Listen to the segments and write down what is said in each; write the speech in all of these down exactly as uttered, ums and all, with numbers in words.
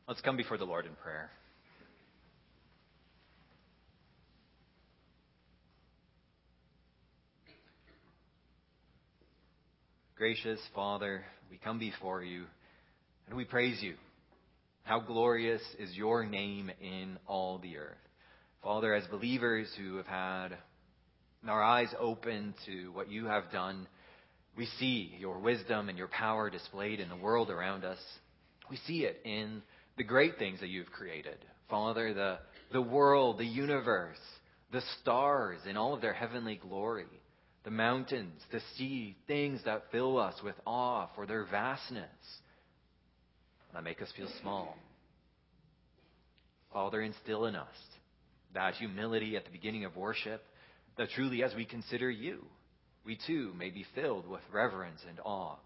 Let's come before the Lord in prayer. Gracious Father, we come before you and we praise you. How glorious is your name in all the earth. Father, as believers who have had our eyes open to what you have done, we see your wisdom and your power displayed in the world around us. We see it in the great things that you've created. Father, the, the world, the universe, the stars in all of their heavenly glory, the mountains, the sea, things that fill us with awe for their vastness, that make us feel small. Father, instill in us that humility at the beginning of worship, that truly as we consider you, we too may be filled with reverence and awe.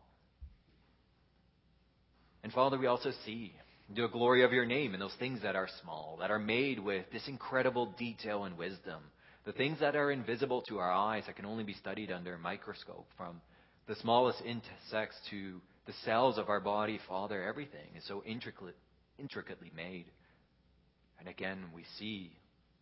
And Father, we also see the glory of your name in those things that are small, that are made with this incredible detail and wisdom. The things that are invisible to our eyes that can only be studied under a microscope, from the smallest insects to the cells of our body, Father, everything is so intricate, intricately made. And again, we see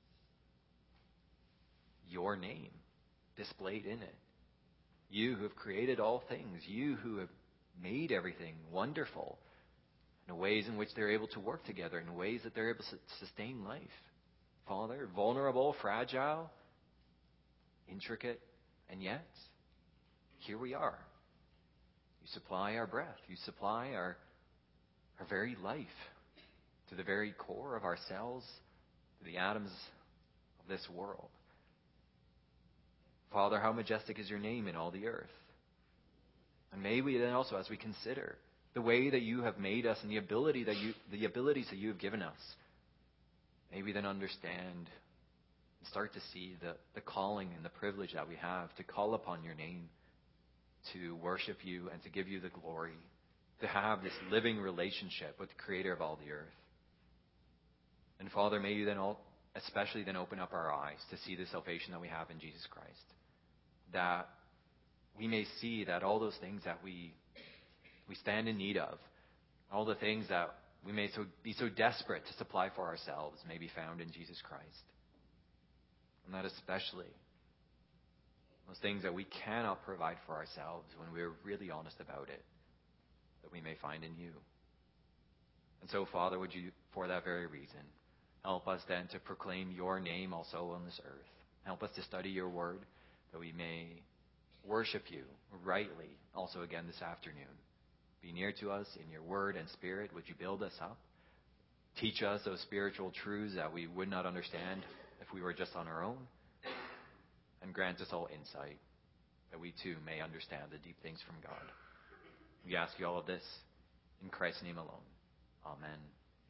your name displayed in it. You who have created all things, you who have made everything wonderful, in ways in which they're able to work together, in ways that they're able to sustain life. Father, vulnerable, fragile, intricate, and yet, here we are. You supply our breath. You supply our, our very life to the very core of our cells, to the atoms of this world. Father, how majestic is your name in all the earth. And may we then also, as we consider the way that you have made us and the ability that you, the abilities that you have given us, may we then understand and start to see the, the calling and the privilege that we have to call upon your name, to worship you and to give you the glory, to have this living relationship with the Creator of all the earth. And Father, may you then all, especially then open up our eyes to see the salvation that we have in Jesus Christ, that we may see that all those things that we we stand in need of, all the things that we may so, be so desperate to supply for ourselves, may be found in Jesus Christ. And that especially those things that we cannot provide for ourselves, when we're really honest about it, that we may find in you. And so, Father, would you, for that very reason, help us then to proclaim your name also on this earth. Help us to study your word, that we may worship you rightly also again this afternoon. Be near to us in your word and spirit. Would you build us up? Teach us those spiritual truths that we would not understand if we were just on our own. And grant us all insight, that we too may understand the deep things from God. We ask you all of this in Christ's name alone. Amen.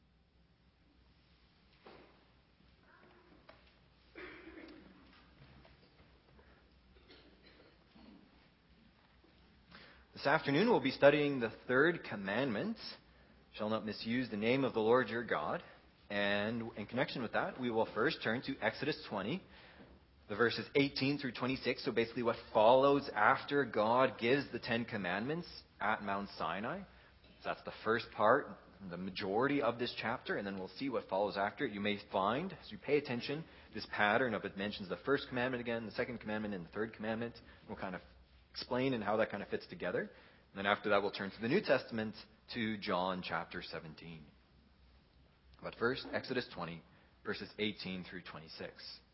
This afternoon we'll be studying the third commandment, shall not misuse the name of the Lord your God. And in connection with that, we will first turn to Exodus twenty, the verses eighteen through twenty-six. So basically what follows after God gives the Ten Commandments at Mount Sinai. So that's the first part, the majority of this chapter, and then we'll see what follows after it. You may find, as you pay attention, this pattern of it mentions the first commandment again, the second commandment, and the third commandment. We'll kind of explain and how that kind of fits together. And then after that, we'll turn to the New Testament, to John chapter seventeen. But first, Exodus twenty, verses eighteen through twenty-six.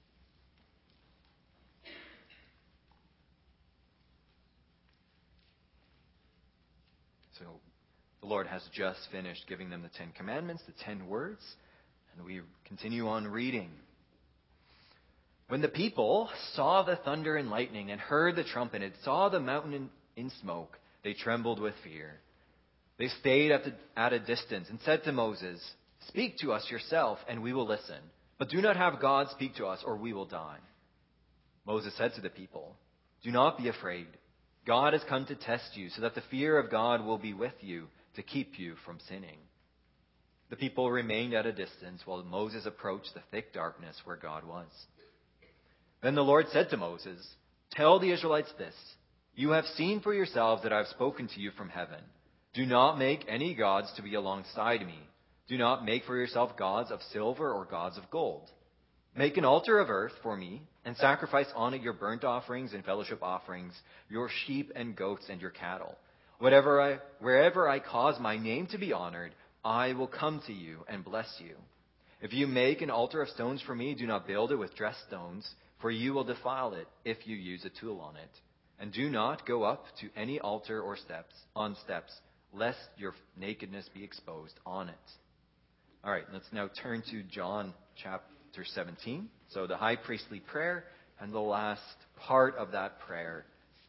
So the Lord has just finished giving them the Ten Commandments, the ten words, and we continue on reading. When the people saw the thunder and lightning and heard the trumpet and saw the mountain in, in smoke, they trembled with fear. They stayed at, the, at a distance and said to Moses, "Speak to us yourself, and we will listen. But do not have God speak to us, or we will die." Moses said to the people, "Do not be afraid. God has come to test you, so that the fear of God will be with you, to keep you from sinning." The people remained at a distance while Moses approached the thick darkness where God was. Then the Lord said to Moses, "Tell the Israelites this. You have seen for yourselves that I have spoken to you from heaven. Do not make any gods to be alongside me. Do not make for yourself gods of silver or gods of gold. Make an altar of earth for me, and sacrifice on it your burnt offerings and fellowship offerings, your sheep and goats and your cattle. Whatever I, wherever I cause my name to be honored, I will come to you and bless you. If you make an altar of stones for me, do not build it with dressed stones, for you will defile it if you use a tool on it. And do not go up to any altar or steps on steps, lest your nakedness be exposed on it. All right, let's now turn to John chapter seventeen. So the high priestly prayer and the last part of that prayer.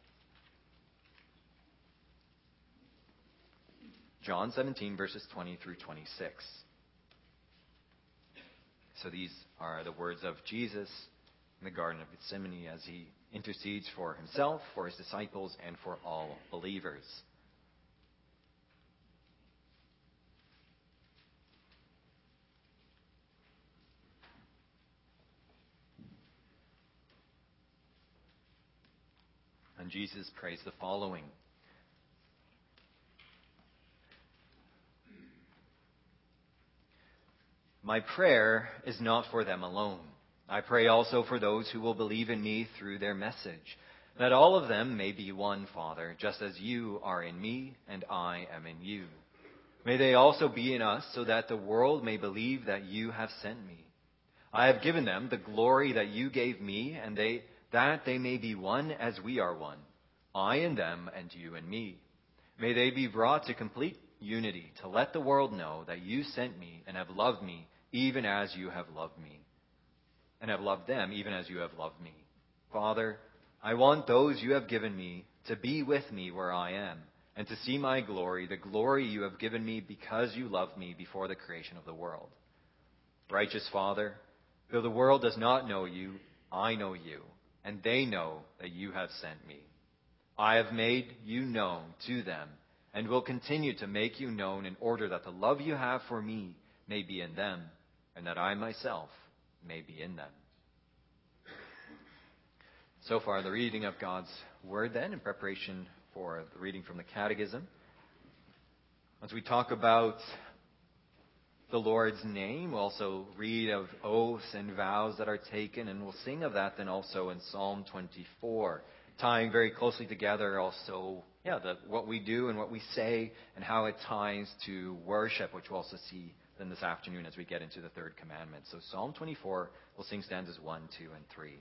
John seventeen, verses twenty through twenty-six. So these are the words of Jesus in the Garden of Gethsemane as he intercedes for himself, for his disciples, and for all believers. And Jesus prays the following. My prayer is not for them alone. I pray also for those who will believe in me through their message, that all of them may be one, Father, just as you are in me and I am in you. May they also be in us, so that the world may believe that you have sent me. I have given them the glory that you gave me, and they that they may be one as we are one, I and them and you and me. May they be brought to complete unity, to let the world know that you sent me and have loved me even as you have loved me, and have loved them even as you have loved me. Father, I want those you have given me to be with me where I am, and to see my glory, the glory you have given me because you loved me before the creation of the world. Righteous Father, though the world does not know you, I know you, and they know that you have sent me. I have made you known to them, and will continue to make you known in order that the love you have for me may be in them, and that I myself may be in them. So far, the reading of God's Word then, in preparation for the reading from the Catechism. As we talk about the Lord's name, we'll also read of oaths and vows that are taken, and we'll sing of that then also in Psalm twenty-four, tying very closely together also, yeah, the, what we do and what we say, and how it ties to worship, which we'll also see then this afternoon as we get into the third commandment. So Psalm twenty-four, we'll sing stanzas one, two, and three.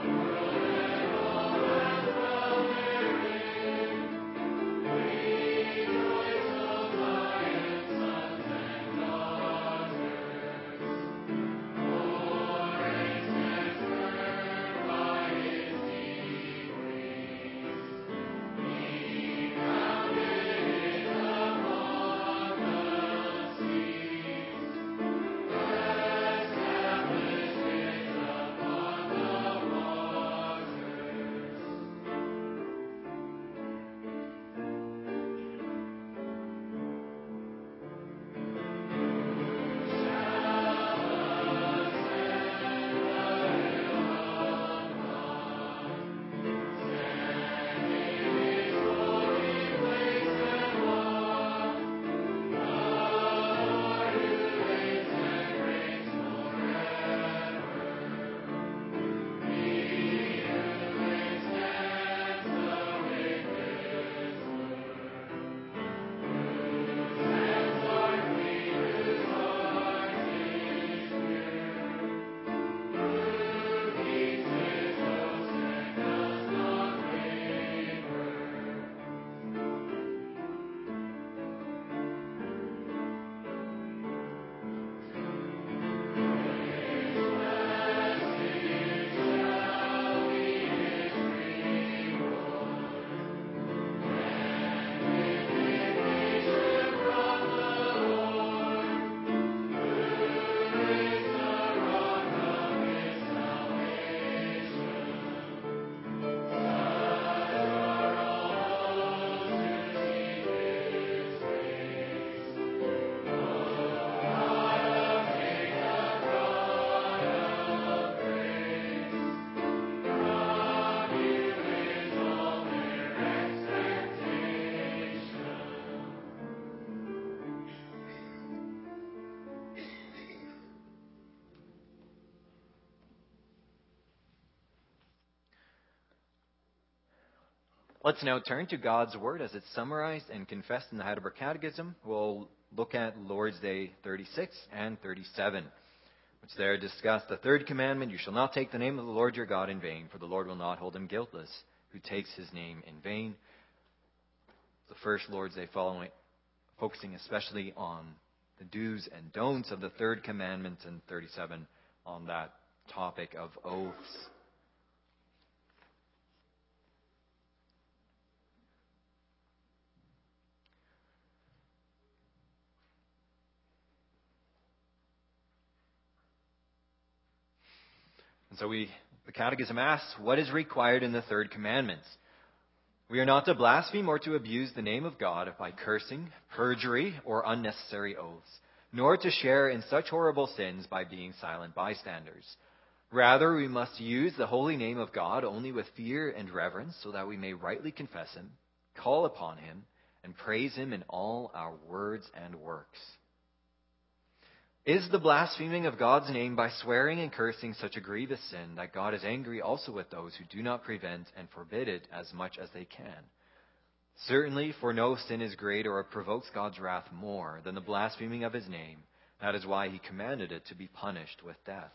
We Let's now turn to God's Word as it's summarized and confessed in the Heidelberg Catechism. We'll look at Lord's Day thirty-six and thirty-seven, which there discuss the third commandment: you shall not take the name of the Lord your God in vain, for the Lord will not hold him guiltless who takes his name in vain. The first Lord's Day following, focusing especially on the do's and don'ts of the third commandment, and thirty-seven on that topic of oaths. And so we, the Catechism asks, what is required in the third commandment? We are not to blaspheme or to abuse the name of God by cursing, perjury, or unnecessary oaths, nor to share in such horrible sins by being silent bystanders. Rather, we must use the holy name of God only with fear and reverence, so that we may rightly confess him, call upon him, and praise him in all our words and works. Is the blaspheming of God's name by swearing and cursing such a grievous sin that God is angry also with those who do not prevent and forbid it as much as they can? Certainly, for no sin is greater or provokes God's wrath more than the blaspheming of his name. That is why he commanded it to be punished with death.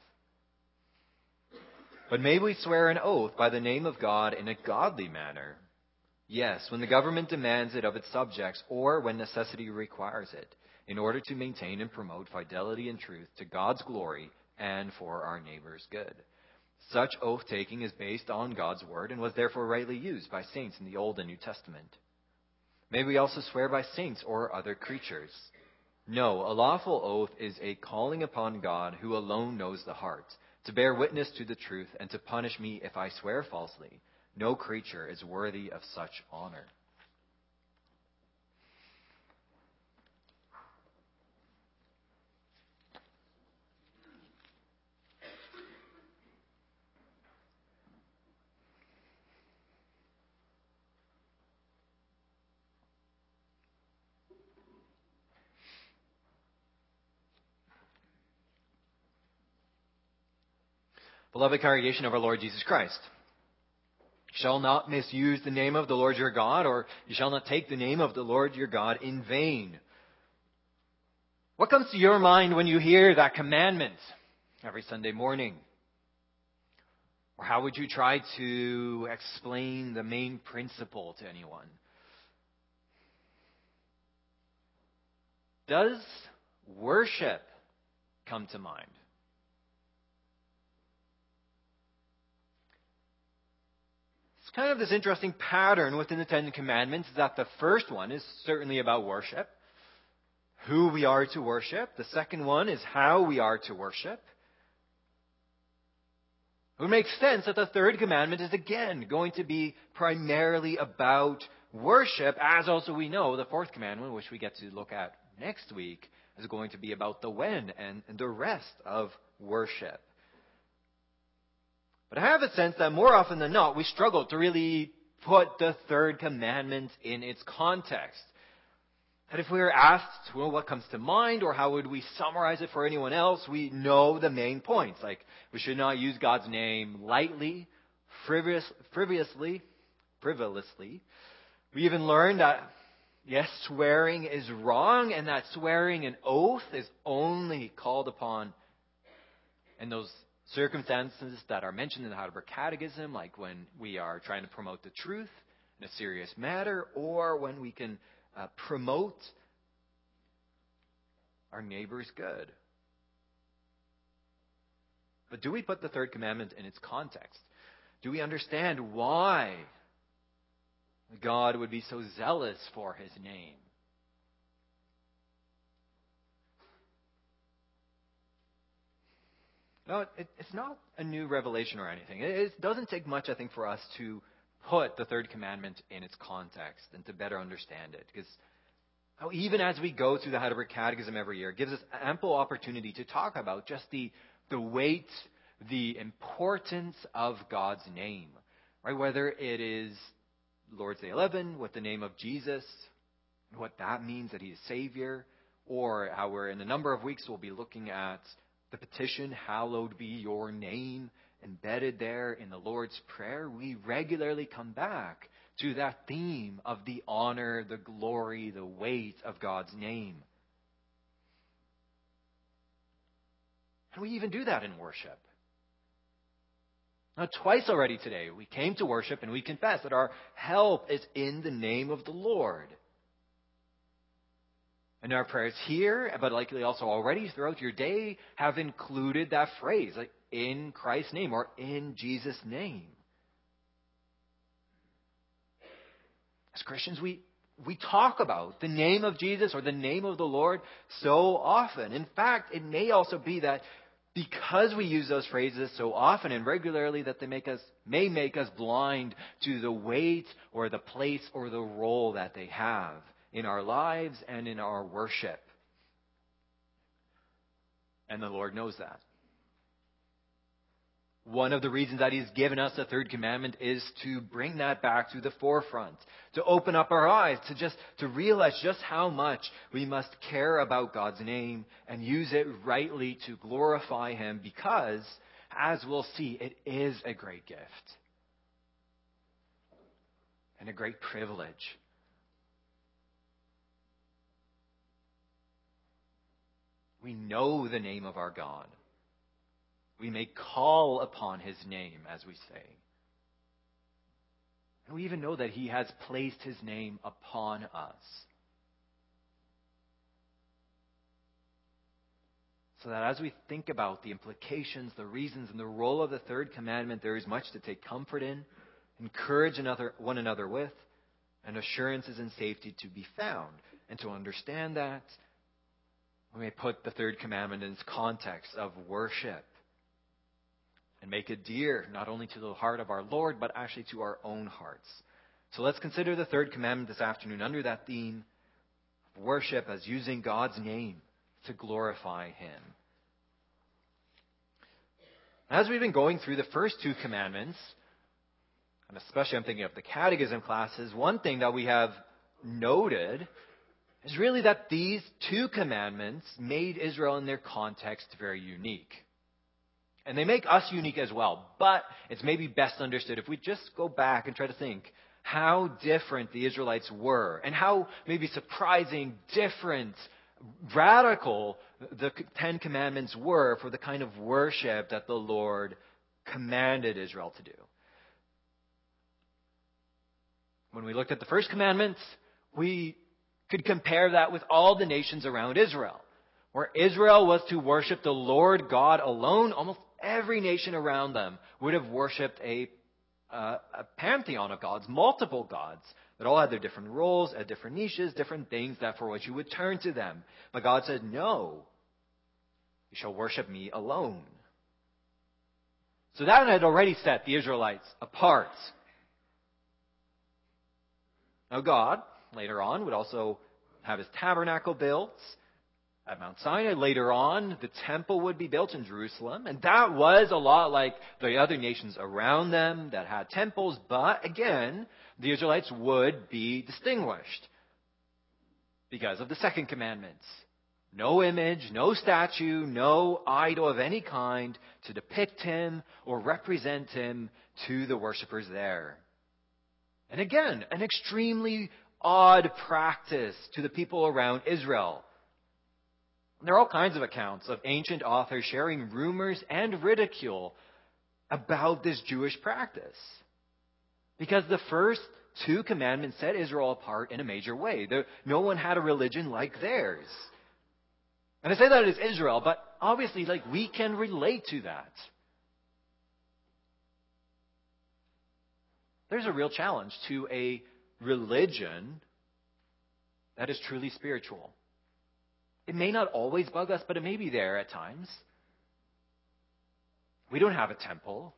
But may we swear an oath by the name of God in a godly manner? Yes, when the government demands it of its subjects, or when necessity requires it, in order to maintain and promote fidelity and truth to God's glory and for our neighbor's good. Such oath-taking is based on God's word and was therefore rightly used by saints in the Old and New Testament. May we also swear by saints or other creatures? No, a lawful oath is a calling upon God, who alone knows the heart, to bear witness to the truth and to punish me if I swear falsely. No creature is worthy of such honor. Beloved congregation of our Lord Jesus Christ, you shall not misuse the name of the Lord your God, or you shall not take the name of the Lord your God in vain. What comes to your mind when you hear that commandment every Sunday morning? Or how would you try to explain the main principle to anyone? Does worship come to mind? It's kind of this interesting pattern within the Ten Commandments that the first one is certainly about worship, who we are to worship. The second one is how we are to worship. It would make sense that the third commandment is again going to be primarily about worship, as also we know the fourth commandment, which we get to look at next week, is going to be about the when and, and the rest of worship. But I have a sense that more often than not, we struggle to really put the third commandment in its context. That if we were asked, well, what comes to mind, or how would we summarize it for anyone else, we know the main points. Like, we should not use God's name lightly, frivolous, frivolously, frivolously. We even learned that, yes, swearing is wrong, and that swearing an oath is only called upon in those circumstances that are mentioned in the Heidelberg Catechism, like when we are trying to promote the truth in a serious matter, or when we can uh, promote our neighbor's good. But do we put the third commandment in its context? Do we understand why God would be so zealous for his name? No, it, it's not a new revelation or anything. It, it doesn't take much, I think, for us to put the third commandment in its context and to better understand it. Because even as we go through the Heidelberg Catechism every year, it gives us ample opportunity to talk about just the, the weight, the importance of God's name. Right? Whether it is Lord's Day eleven with the name of Jesus, what that means that he is Savior, or how we're in a number of weeks we'll be looking at the petition, hallowed be your name, embedded there in the Lord's Prayer. We regularly come back to that theme of the honor, the glory, the weight of God's name. And we even do that in worship. Now, twice already today, we came to worship and we confess that our help is in the name of the Lord. And our prayers here, but likely also already throughout your day, have included that phrase, like in Christ's name or in Jesus' name. As Christians, we, we talk about the name of Jesus or the name of the Lord so often. In fact, it may also be that because we use those phrases so often and regularly, that they make us may make us blind to the weight or the place or the role that they have in our lives and in our worship. And the Lord knows that. One of the reasons that He's given us the third commandment is to bring that back to the forefront, to open up our eyes, to just to realize just how much we must care about God's name and use it rightly to glorify Him, because, as we'll see, it is a great gift and a great privilege. We know the name of our God. We may call upon His name, as we say. And we even know that He has placed His name upon us. So that as we think about the implications, the reasons, and the role of the third commandment, there is much to take comfort in, encourage another, one another with, and assurances and safety to be found. And to understand that, we may put the third commandment in its context of worship and make it dear not only to the heart of our Lord, but actually to our own hearts. So let's consider the third commandment this afternoon under that theme of worship as using God's name to glorify Him. As we've been going through the first two commandments, and especially I'm thinking of the catechism classes, one thing that we have noted is really that these two commandments made Israel in their context very unique. And they make us unique as well. But it's maybe best understood if we just go back and try to think how different the Israelites were and how maybe surprising, different, radical the Ten Commandments were for the kind of worship that the Lord commanded Israel to do. When we looked at the first commandment, we could compare that with all the nations around Israel, where Israel was to worship the Lord God alone. Almost every nation around them would have worshipped a, uh, a pantheon of gods, multiple gods, that all had their different roles, had different niches, different things that for which you would turn to them. But God said, no, you shall worship me alone. So that had already set the Israelites apart. Now God, later on, would also have His tabernacle built at Mount Sinai. Later on, the temple would be built in Jerusalem. And that was a lot like the other nations around them that had temples. But again, the Israelites would be distinguished because of the second commandment. No image, no statue, no idol of any kind to depict Him or represent Him to the worshippers there. And again, an extremely odd practice to the people around Israel. There are all kinds of accounts of ancient authors sharing rumors and ridicule about this Jewish practice. Because the first two commandments set Israel apart in a major way. No one had a religion like theirs. And I say that as Israel, but obviously, like, we can relate to that. There's a real challenge to a religion that is truly spiritual. It may not always bug us, but it may be there at times. We don't have a temple.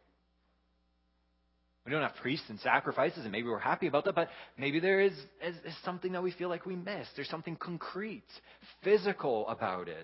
We don't have priests and sacrifices, and maybe we're happy about that, but maybe there is, is, is something that we feel like we missed. There's something concrete, physical about it.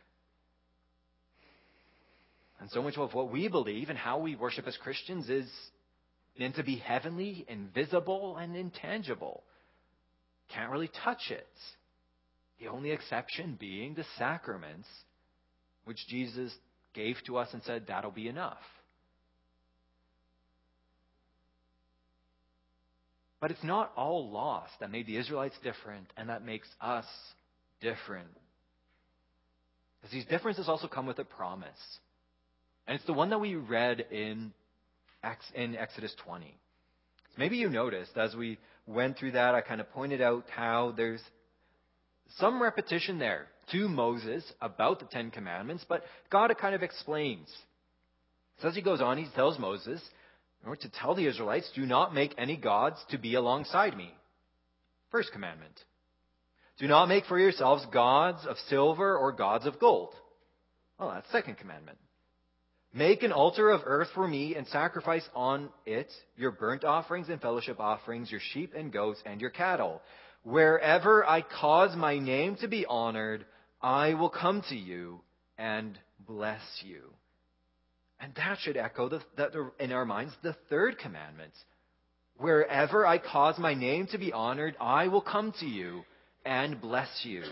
And so much of what we believe and how we worship as Christians is meant to be heavenly, invisible, and intangible. Can't really touch it. The only exception being the sacraments, which Jesus gave to us and said, that'll be enough. But it's not all lost. That made the Israelites different, and that makes us different. Because these differences also come with a promise. And it's the one that we read in, in Exodus twenty. So maybe you noticed as we went through that, I kind of pointed out how there's some repetition there to Moses about the Ten Commandments, but God kind of explains. So as he goes on, he tells Moses, in order to tell the Israelites, do not make any gods to be alongside me. First commandment. Do not make for yourselves gods of silver or gods of gold. Oh, that's second commandment. Make an altar of earth for me and sacrifice on it your burnt offerings and fellowship offerings, your sheep and goats, and your cattle. Wherever I cause my name to be honored, I will come to you and bless you. And that should echo the, the, in our minds the third commandment. Wherever I cause my name to be honored, I will come to you and bless you.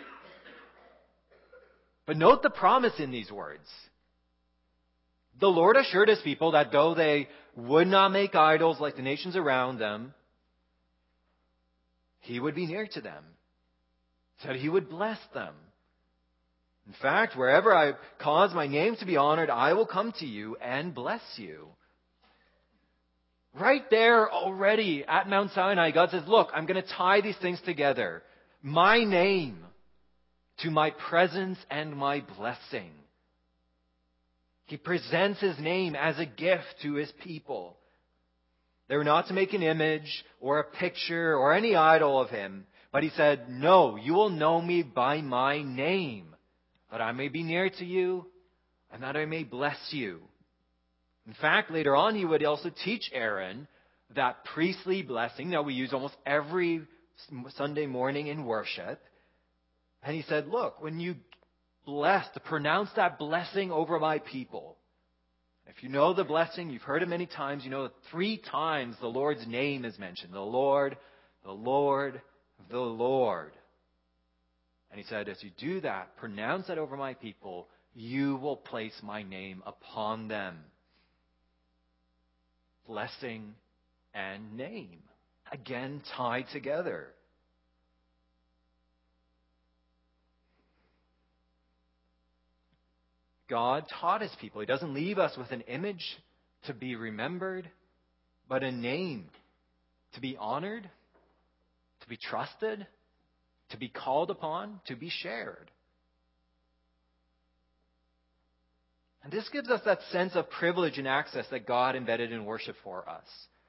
But note the promise in these words. The Lord assured his people that though they would not make idols like the nations around them, he would be near to them. Said he would bless them. In fact, wherever I cause my name to be honored, I will come to you and bless you. Right there already at Mount Sinai, God says, look, I'm going to tie these things together. My name to my presence and my blessing. He presents his name as a gift to his people. They were not to make an image or a picture or any idol of him. But he said, no, you will know me by my name, that I may be near to you and that I may bless you. In fact, later on, he would also teach Aaron that priestly blessing that we use almost every Sunday morning in worship. And he said, look, when you bless, to pronounce that blessing over my people. If you know the blessing, you've heard it many times, you know that three times the Lord's name is mentioned. The Lord, the Lord, the Lord. And he said, as you do that, pronounce that over my people, you will place my name upon them. Blessing and name. Again, tied together. God taught his people. He doesn't leave us with an image to be remembered, but a name to be honored, to be trusted, to be called upon, to be shared. And this gives us that sense of privilege and access that God embedded in worship for us.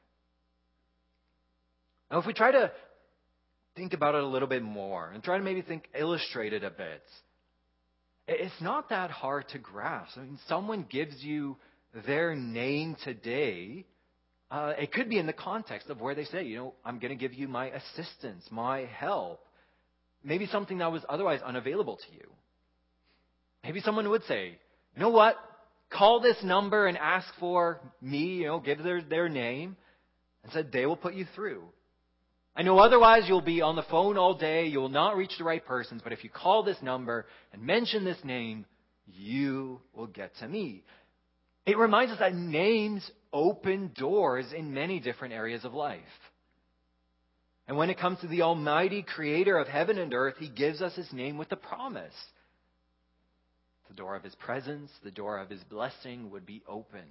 Now, if we try to think about it a little bit more and try to maybe think, illustrate it a bit, it's not that hard to grasp. I mean, someone gives you their name today. Uh, it could be in the context of where they say, you know, I'm going to give you my assistance, my help. Maybe something that was otherwise unavailable to you. Maybe someone would say, you know what? Call this number and ask for me, you know, give their, their name, and said they will put you through. I know otherwise you'll be on the phone all day, you will not reach the right persons, but if you call this number and mention this name, you will get to me. It reminds us that names open doors in many different areas of life. And when it comes to the Almighty Creator of heaven and earth, he gives us his name with a promise. The door of his presence, the door of his blessing would be opened.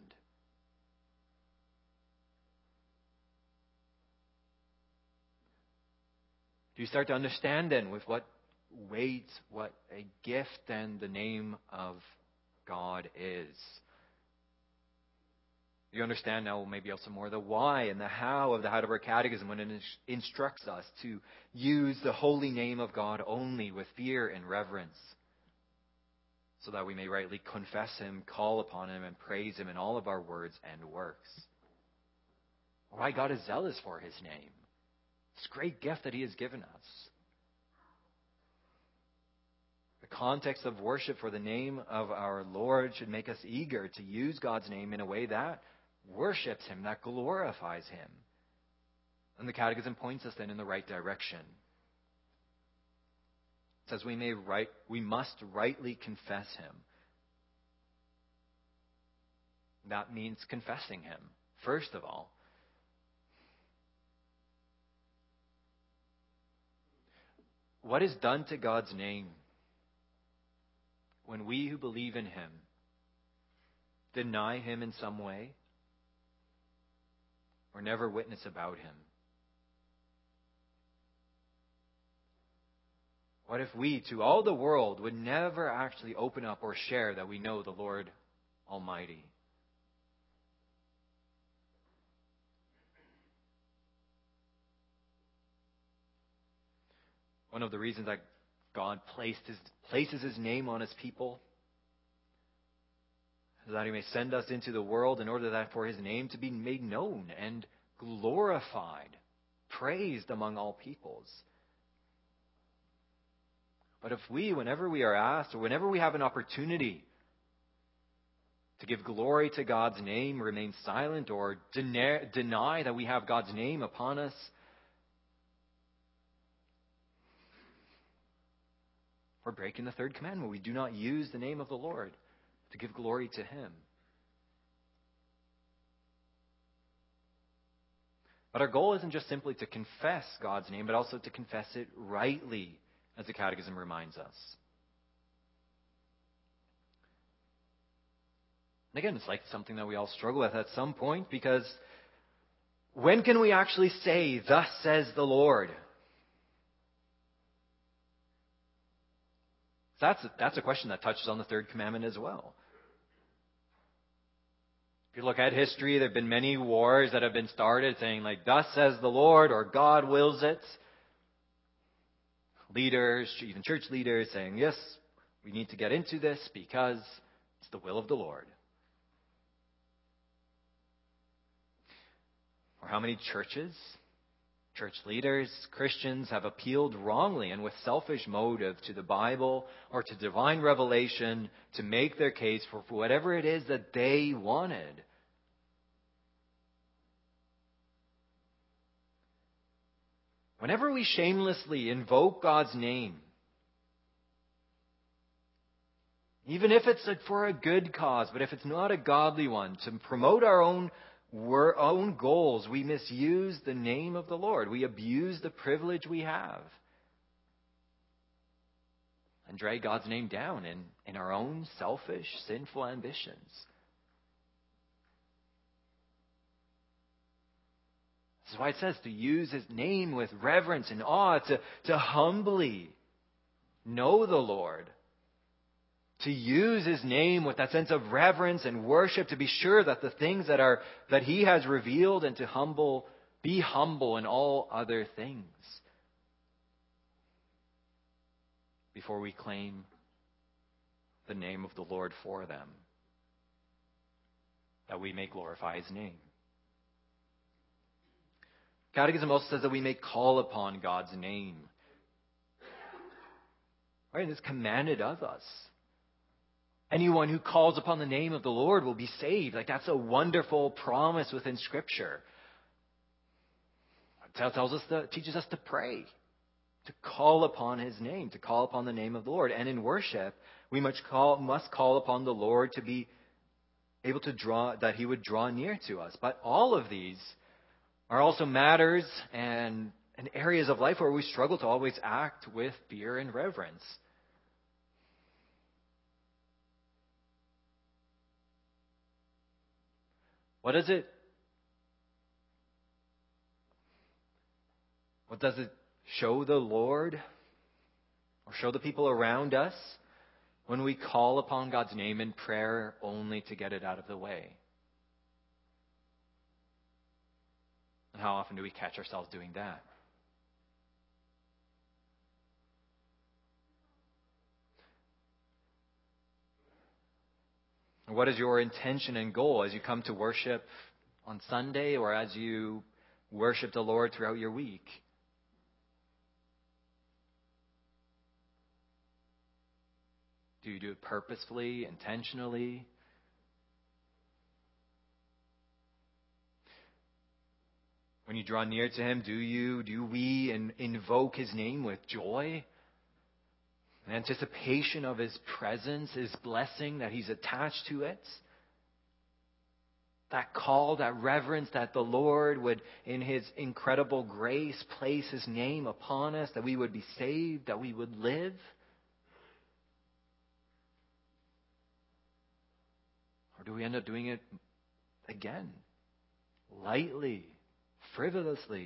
Do you start to understand then with what weight, what a gift then the name of God is? You understand now maybe also more the why and the how of the Heidelberg Catechism when it instructs us to use the holy name of God only with fear and reverence, so that we may rightly confess him, call upon him, and praise him in all of our words and works. Why God is zealous for his name. This great gift that he has given us. The context of worship for the name of our Lord should make us eager to use God's name in a way that worships him, that glorifies him. And the Catechism points us then in the right direction. It says we may right, we must rightly confess him. That means confessing him, first of all. what is done to God's name when we who believe in him deny him in some way or never witness about him? What if we, to all the world, would never actually open up or share that we know the Lord Almighty? One of the reasons that God placed his, places his name on his people is that he may send us into the world in order that for his name to be made known and glorified, praised among all peoples. But if we, whenever we are asked, or whenever we have an opportunity to give glory to God's name, remain silent or deny, deny that we have God's name upon us, we're breaking the third commandment. We do not use the name of the Lord to give glory to him. But our goal isn't just simply to confess God's name, but also to confess it rightly, as the Catechism reminds us. And again, it's like something that we all struggle with at some point, because when can we actually say, "Thus says the Lord"? That's a, that's a question that touches on the third commandment as well. If you look at history, there have been many wars that have been started saying, like, "Thus says the Lord," or "God wills it." Leaders, even church leaders, saying, "Yes, we need to get into this because it's the will of the Lord." Or how many churches, church leaders, Christians have appealed wrongly and with selfish motive to the Bible or to divine revelation to make their case for whatever it is that they wanted. Whenever we shamelessly invoke God's name, even if it's for a good cause, but if it's not a godly one, to promote our own, our own goals, we misuse the name of the Lord. We abuse the privilege we have and drag God's name down in, in our own selfish, sinful ambitions. This is why it says to use his name with reverence and awe, to, to humbly know the Lord, to use his name with that sense of reverence and worship, to be sure that the things that are that he has revealed, and to humble, be humble in all other things before we claim the name of the Lord for them, that we may glorify his name. Catechism also says that we may call upon God's name. Right? It's commanded of us. Anyone who calls upon the name of the Lord will be saved. Like, that's a wonderful promise within Scripture. It tells us that, teaches us to pray, to call upon his name, to call upon the name of the Lord. And in worship, we must call, must call upon the Lord to be able to draw, that he would draw near to us. But all of these are also matters and, and areas of life where we struggle to always act with fear and reverence. What does it What does it show the Lord or show the people around us when we call upon God's name in prayer only to get it out of the way? And how often do we catch ourselves doing that? What is your intention and goal as you come to worship on Sunday or as you worship the Lord throughout your week? Do you do it purposefully, intentionally? When you draw near to him, do you, do we in, invoke his name with joy? In anticipation of his presence, his blessing, that he's attached to it? that call, that reverence, that the Lord would, in His incredible grace, place His name upon us, that we would be saved, that we would live? Or do we end up doing it again, lightly, frivolously?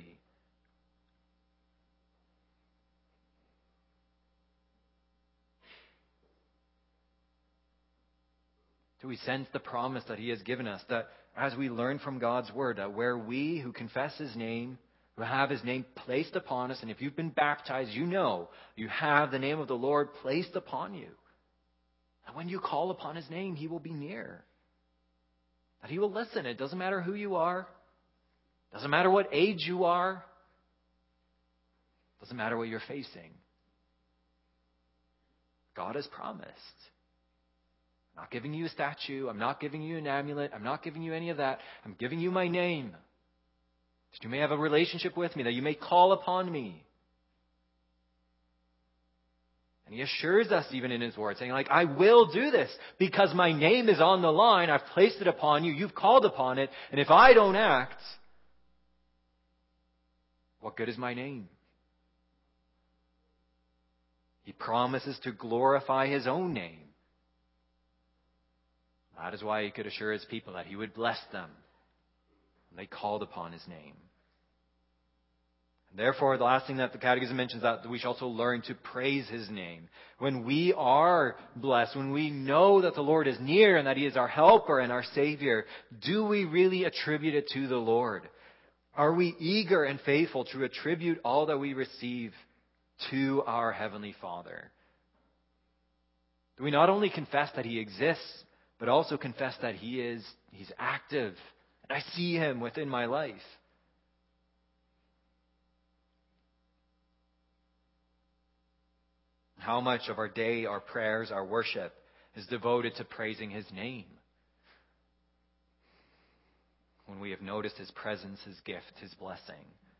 Do we sense the promise that He has given us, that as we learn from God's Word, that where we who confess His name, who have His name placed upon us, and if you've been baptized, you know you have the name of the Lord placed upon you. And when you call upon His name, He will be near. That He will listen. It doesn't matter who you are. It doesn't matter what age you are. It doesn't matter what you're facing. God has promised. I'm not giving you a statue. I'm not giving you an amulet. I'm not giving you any of that. I'm giving you my name. That you may have a relationship with me, that you may call upon me. And He assures us even in His Word, saying like, I will do this because my name is on the line. I've placed it upon you. You've called upon it. And if I don't act, what good is my name? He promises to glorify His own name. That is why He could assure His people that He would bless them when they called upon His name. And therefore, the last thing that the Catechism mentions is that we should also learn to praise His name. When we are blessed, when we know that the Lord is near and that He is our helper and our Savior, do we really attribute it to the Lord? Are we eager and faithful to attribute all that we receive to our Heavenly Father? Do we not only confess that He exists, but also confess that He is He's active, and I see Him within my life? How much of our day, our prayers, our worship is devoted to praising His name? When we have noticed His presence, His gift, His blessing.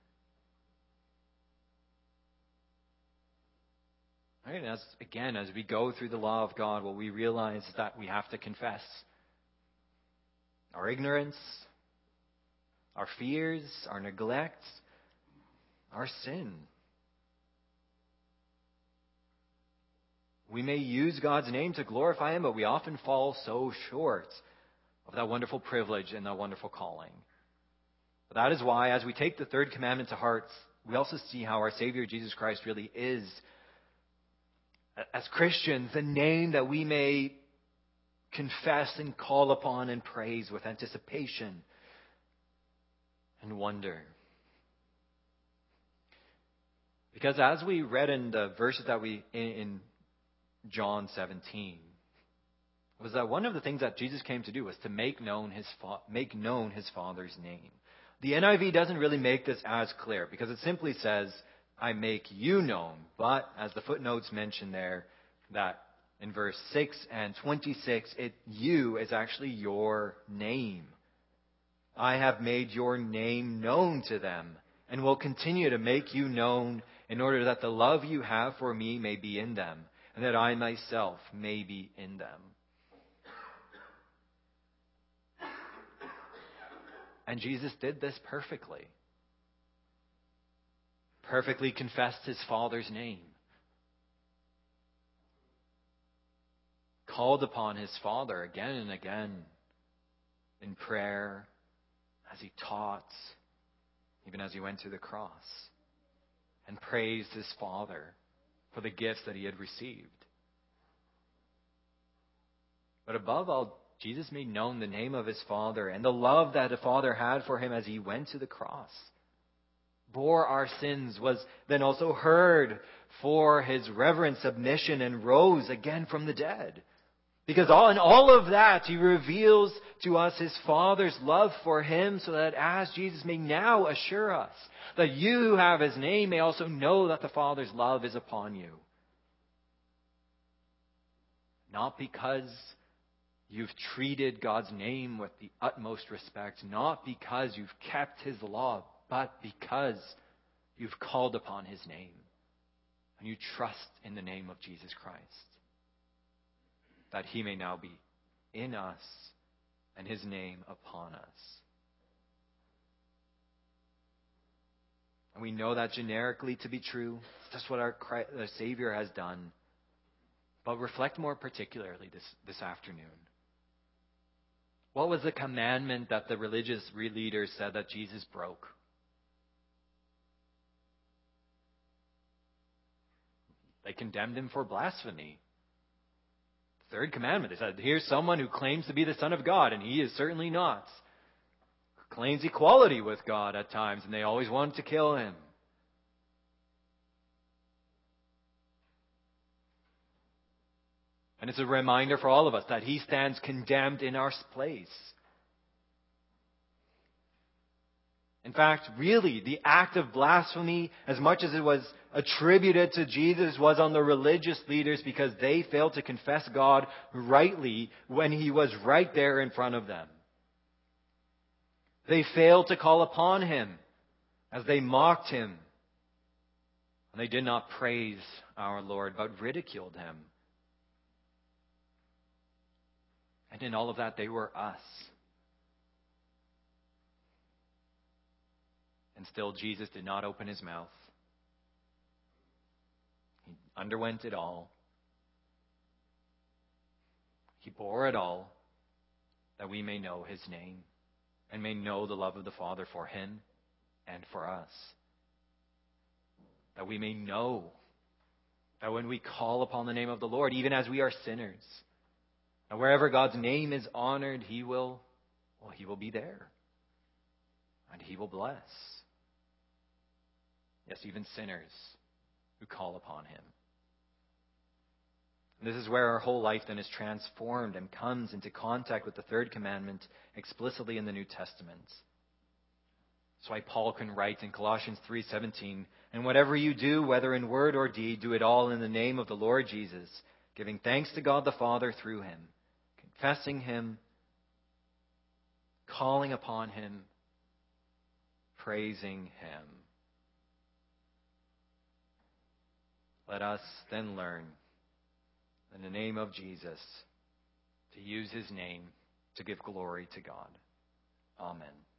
Right, and as, again, as we go through the law of God, what we realize is that we have to confess our ignorance, our fears, our neglect, our sin. We may use God's name to glorify Him, but we often fall so short of that wonderful privilege and that wonderful calling. But that is why, as we take the third commandment to heart, we also see how our Savior Jesus Christ really is, as Christians, the name that we may confess and call upon and praise with anticipation and wonder. Because as we read in the verses that we in, in John seventeen, was that one of the things that Jesus came to do was to make known his fa- make known his Father's name. The N I V doesn't really make this as clear because it simply says, I make you known. But as the footnotes mention there, that in verse six and twenty-six, it you is actually your name. I have made your name known to them and will continue to make you known in order that the love you have for me may be in them and that I myself may be in them. And Jesus did this perfectly. Perfectly confessed His Father's name. Called upon His Father again and again in prayer, as He taught, even as He went to the cross, and praised His Father for the gifts that He had received. But above all, Jesus made known the name of His Father and the love that the Father had for Him as He went to the cross. Bore our sins, was then also heard for His reverent submission, and rose again from the dead. Because all, in all of that, He reveals to us His Father's love for Him, so that as Jesus may now assure us that you who have His name may also know that the Father's love is upon you. Not because you've treated God's name with the utmost respect, not because you've kept His law, but because you've called upon His name and you trust in the name of Jesus Christ, that He may now be in us and his name upon us. And we know that generically to be true. It's just what our Christ, the Savior has done. But reflect more particularly this, this afternoon. What was the commandment that the religious leaders said that Jesus broke? They condemned him for blasphemy. The third commandment, they said, here's someone who claims to be the Son of God, and he is certainly not. Claims equality with God at times, and they always wanted to kill him. And it's a reminder for all of us that he stands condemned in our place. In fact, really, the act of blasphemy, as much as it was attributed to Jesus, was on the religious leaders because they failed to confess God rightly when he was right there in front of them. They failed to call upon him as they mocked him. And they did not praise our Lord, but ridiculed him. And in all of that, they were us. And still, Jesus did not open his mouth. He underwent it all. He bore it all that we may know his name and may know the love of the Father for him and for us. That we may know that when we call upon the name of the Lord, even as we are sinners, and wherever God's name is honored, he will, well, he will be there. And he will bless. Yes, even sinners who call upon him. And this is where our whole life then is transformed and comes into contact with the third commandment explicitly in the New Testament. That's why Paul can write in Colossians three seventeen, and whatever you do, whether in word or deed, do it all in the name of the Lord Jesus, giving thanks to God the Father through him, confessing him, calling upon him, praising him. Let us then learn, in the name of Jesus, to use his name to give glory to God. Amen.